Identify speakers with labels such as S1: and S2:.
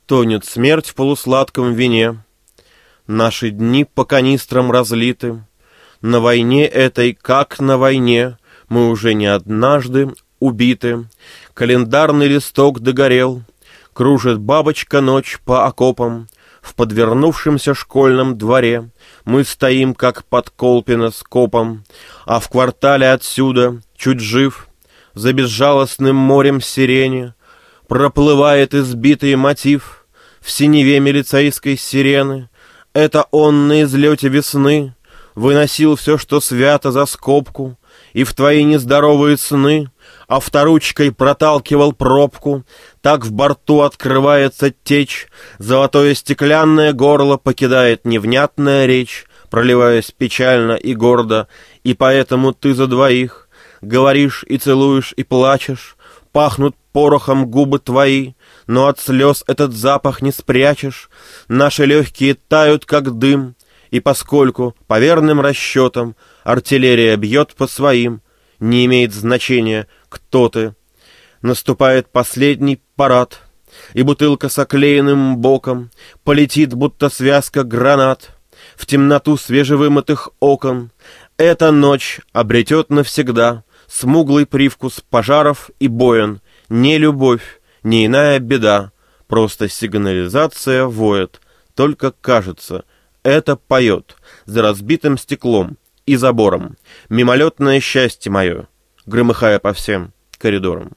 S1: Стонет смерть в полусладком вине. Наши дни по канистрам разлиты. На войне этой, как на войне, мы уже не однажды убиты. Календарный листок догорел. Кружит бабочка ночь по окопам. В подвернувшемся школьном дворе мы стоим, как под Колпино скопом, а в квартале отсюда, чуть жив, за безжалостным морем сирени проплывает избитый мотив в синеве милицейской сирены. Это он на излете весны выносил все, что свято, за скобку, и в твои нездоровые сны авторучкой проталкивал пробку. Так в борту открывается течь, золотое стеклянное горло покидает невнятная речь, проливаясь печально и гордо, и поэтому ты за двоих говоришь и целуешь и плачешь. Пахнут порохом губы твои, но от слез этот запах не спрячешь. Наши легкие тают, как дым, и поскольку, по верным расчетам, артиллерия бьет по своим, не имеет значения, кто ты. Наступает последний парад, и бутылка с оклеенным боком полетит, будто связка гранат, в темноту свежевымытых окон. Эта ночь обретет навсегда смуглый привкус пожаров и боен. Не любовь, не иная беда, просто сигнализация воет. Только кажется, это поет за разбитым стеклом и забором мимолетное счастье мое, громыхая по всем коридорам.